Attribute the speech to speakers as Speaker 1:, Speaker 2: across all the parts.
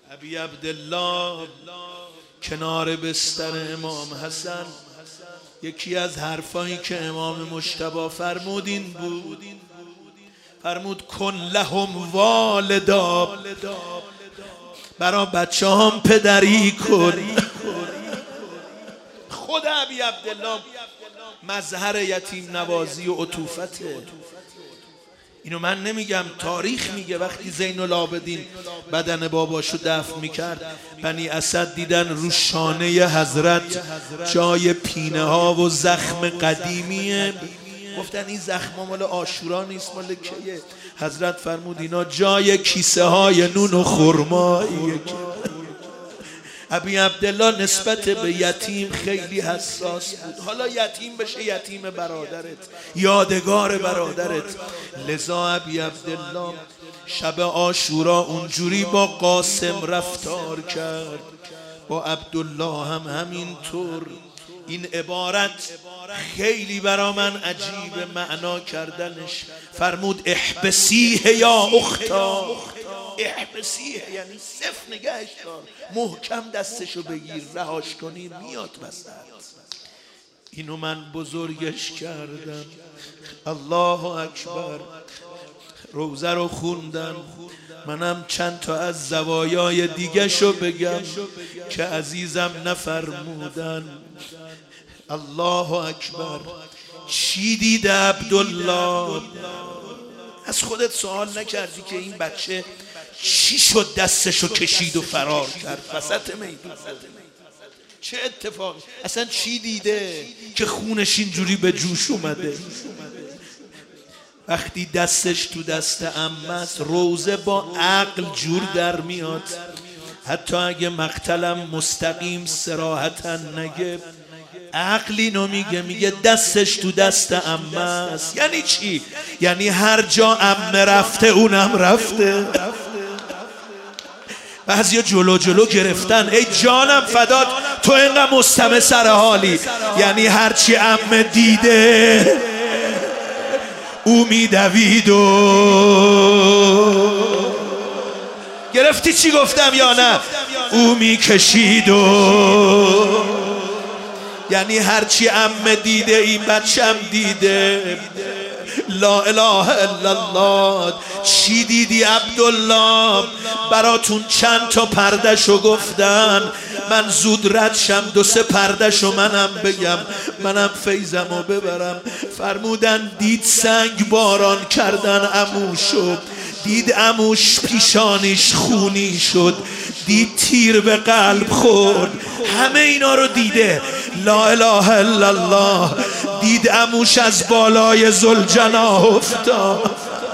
Speaker 1: ابی عبدالله کنار بستر امام حسن یکی از حرفایی که امام مجتبی فرمود این بود، فرمود کن لهم والدا، برا بچه هم پدری کن. خود ابی عبدالله مظهر یتیم نوازی و عطوفته. اینو من نمیگم، تاریخ میگه. وقتی زین العابدین بدن باباشو دفن میکرد، بنی اسد دیدن رو شانه حضرت جای پینه ها و زخم قدیمیه، گفتن این زخم مال عاشورا نیست، مال کیه؟ حضرت فرمود اینا جای کیسه های نون و خرماییه. ابی عبدالله نسبت به یتیم خیلی حساس بود. حالا یتیم بشه یتیم برادرت، یادگار برادرت. لذا ابی عبدالله شب عاشورا اونجوری با قاسم رفتار کرد، با عبدالله هم همینطور. این عبارت خیلی برا من عجیب معنا کردنش. فرمود احبسیه یا اختا، احبسیه یعنی صف نگهش دار، محکم دستشو بگیر، رهاش کنی میاد وسط. اینو من بزرگش کردم. الله اکبر. روزه رو خوندم. منم چند تا از زوایای دیگه شو بگم که عزیزم نفرمودن. الله اکبر. چی دیده عبدالله؟ از خودت سوال نکردی که این بچه چی شد دستشو کشید و فرار کرد وسط میدون؟ چه اتفاقی؟ اصلا چی دیده که خونش اینجوری به جوش اومده؟ وقتی دستش تو دست عمه است، روزه با عقل جور در میاد. حتی اگه مقتلم مستقیم صراحتا نگه، عقلی نو میگه دستش تو دست عمه است. یعنی چی؟ یعنی هر جا عمه رفته اونم رفته. بعضیا جلو گرفتن، ای جانم فدات تو اینقدر مستمع سر حالی. یعنی هرچی عمه دیده او میدوید و گرفتی چی گفتم یا نه؟ او میکشید و یعنی هرچی عمه دیده این بچم دیده. لا اله الا الله. چی دیدی عبدالله؟ براتون چند تا پردشو گفتن، من زود رد شم دو سه پردشو منم بگم، منم فیضمو ببرم. فرمودن دید سنگ باران کردن عموشو، دید عموش پیشانیش خونی شد، دید تیر به قلب خورد. همه اینا رو دیده. لا اله الا الله. دید عموش از بالای ذوالجناح افتاد.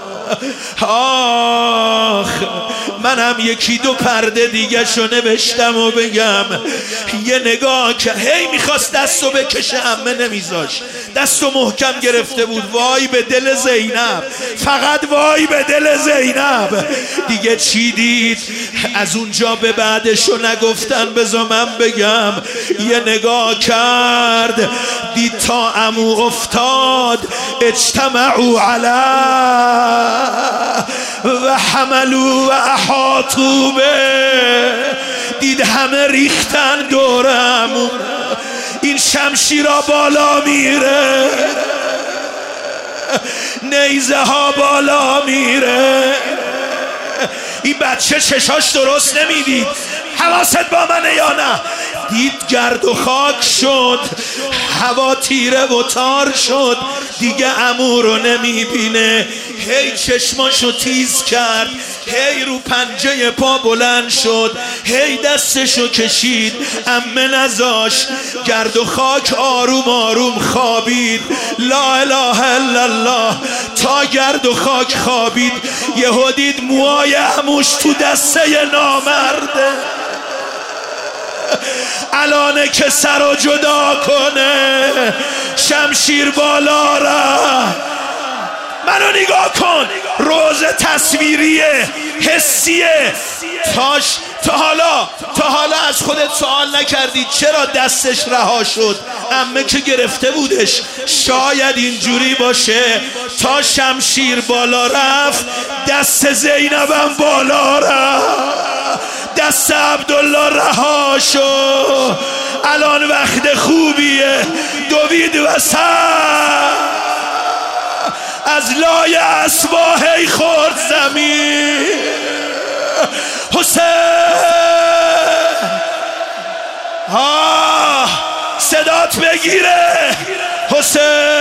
Speaker 1: آخ منم یکی دو پرده دیگه شو نوشتم و بگم. یه نگاه که هی میخواست دستو بکشه عمه نمیذاش، دستو محکم گرفته بود. وای به دل زینب، فقط وای به دل زینب. دیگه چی دید؟ از اونجا به بعدشو نگفتن، بذار من بگم. یه نگاه کرد دید تا عمو افتاد، اجتمعوا علیه و حملوا و احاطوا به. دید همه ریختن دورم، این شمشیرها بالا میره، نیزه ها بالا میره. این بچه چشاش درست نمیدید. حواست با منه یا نه؟ دید گرد و خاک شد، هوا تیره و تار شد، دیگه عمو رو نمیبینه. هی چشماشو تیز کرد، هی رو پنجه پا بلند شد، هی دستشو کشید، عمه نذاش. گرد و خاک آروم آروم خوابید. لا اله الا الله. تا گرد و خاک خوابید، یهو دید موهای عموش تو دسته نامرده. الانه که سر رو جدا کنه، شمشیر بالا رفت. منو نگاه کن، روز تصویریه، حسیه. تا حالا از خودت سوال نکردی چرا دستش رها شد؟ عمه که گرفته بودش. شاید اینجوری باشه تا شمشیر بالا رفت، دست زینبم بالا رفت. دست عبدالله رها شو، الان وقت خوبیه. دوید وسط از لای اسباهی خورد زمین. حسین صدات بگیره. حسین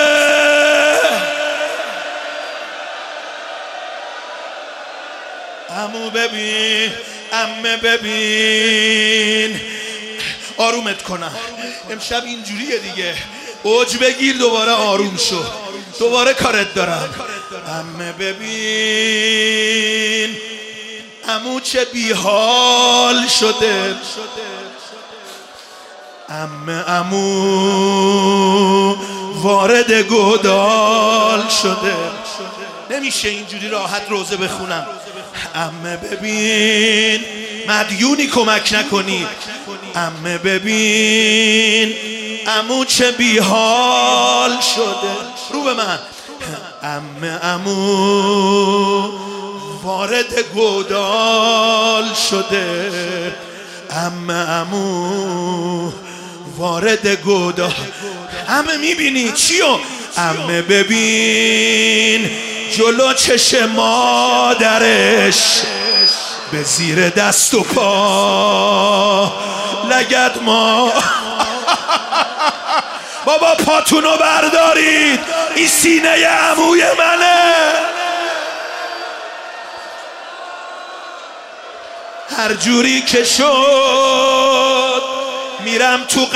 Speaker 1: عمو ببین، عمه ببین، آرومت کنم. امشب اینجوریه دیگه، اوج بگیر دوباره آروم شو، دوباره کارت دارم. عمه ببین عمو چه بیحال شده. عمو وارد گودال شده. نمیشه اینجوری راحت روزه بخونم. عمه ببین مدیونی کمک نکنی. عمه ببین عمو چه بیحال شده. رو به من. عمو وارد گودال شده. عمو وارد گودال. عمه میبینی چیو؟ عمه ببین جلو چشم مادرش به زیر دست و پا لگد ما. بابا پاتونو بردارید، این سینه عموی منه. هر جوری که شد میرم تو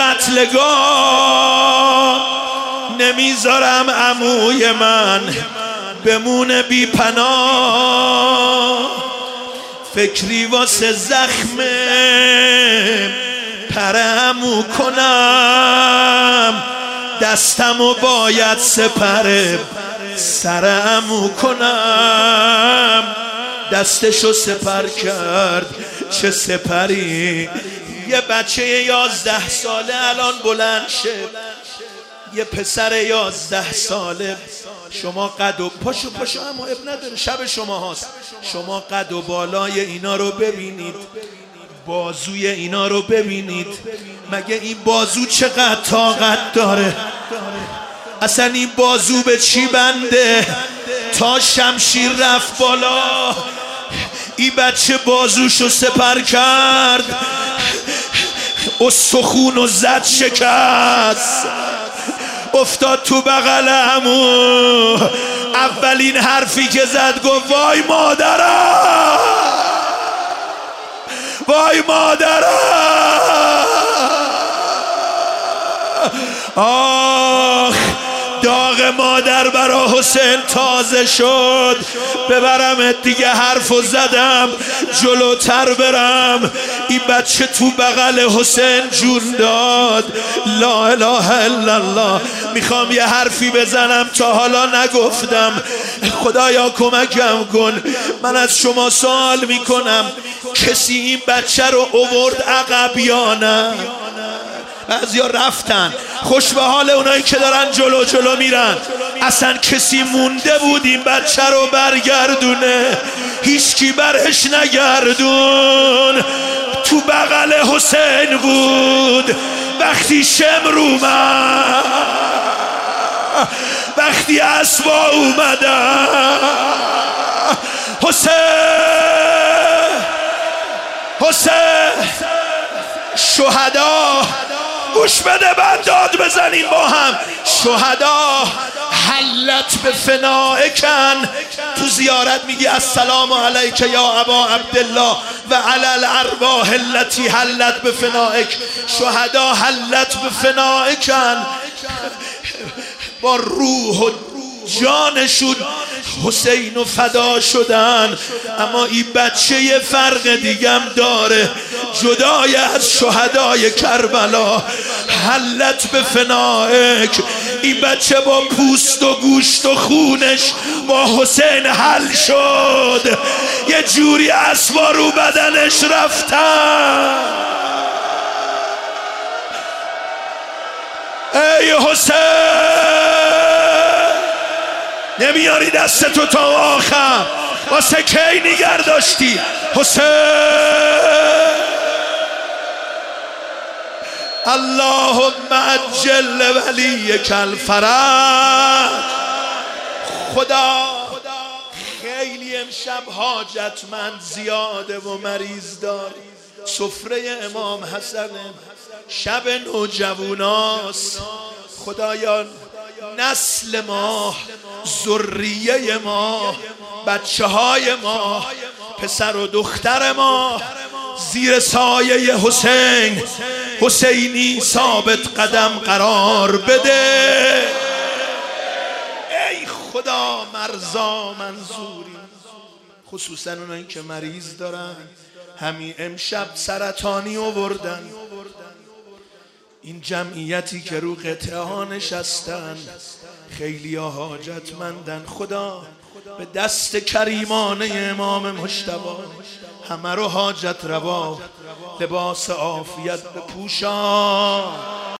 Speaker 1: قتلگاه، نمیذارم عموی من بمونه بی پناه. فکری واسه زخم پرمو کنم، دستمو باید سپر سرمو کنم. دستشو سپر کرد چه سپری. یه بچه 11 ساله الان بلند شه، یه پسر 11 ساله. شما قد و پاشو اما اب نداره، شب شما هاست. شما قد و بالای اینا رو ببینید، بازوی اینا رو ببینید. مگه این بازو چقدر طاقت داره؟ اصلا این بازو به چی بنده تا شمشیر رفت بالا؟ این بچه بازوشو سپر کرد، استخون و زد شکست، افتاد تو بغل عمو. اولین حرفی که زد گفت وای مادرم، وای مادرم. آخ داغ مادر برا حسین تازه شد. ببرمت دیگه، حرفو زدم جلوتر برم. این بچه تو بغل حسین جون داد. لا اله الا الله. میخوام یه حرفی بزنم تا حالا نگفتم. خدایا کمکم کن. من از شما سوال میکنم کسی این بچه رو آورد عقب یا نه؟ بعضیا رفتن. خوش به حال اونایی که دارن جلو میرن. اصلا کسی مونده بود این بچه رو برگردونه؟ هیچکی برش نگردون. تو بغل حسین بود وقتی شمر اومد، وقتی اسبا اومدن. حسین شهدا گوش بده، بعد داد بزنیم با هم. شهدا حلت به فنائکن. تو زیارت میگی السلام علیک یا ابا عبدالله و علی الارواح التي حلت به فنائک. شهدا حلت به فنائکن، با روح و جانشون حسین و فدا شدن. اما این بچه یه فرق دیگم داره، جدای از شهدای کربلا. حلت به فنائک. این بچه با پوست و گوشت و خونش با حسین حل شد. یه جوری اسبا رو بدنش رفتن. ای حسین نمیاری دستتو تا آخر؟ واسه کی نگر داشتی؟ حسین اللهم عجل ولیک الفرج. خدا خیلی امشب حاجتمند زیاده و مریض داره. سفره امام حسن شب نوجواناست. خدایا نسل ما، ذریه ما، بچه های ما، پسر و دختر ما زیر سایه حسین حسینی ثابت قدم قرار بده. ای خدا مرزا منظوری، خصوصا اونایی که مریض دارن، همین امشب سرطانی آوردن. این جمعیتی که رو قطعه ها نشستن خیلی ها حاجتمندن. خدا به دست کریمانه امام مجتبی همه رو حاجت روا لباس عافیت بپوشان.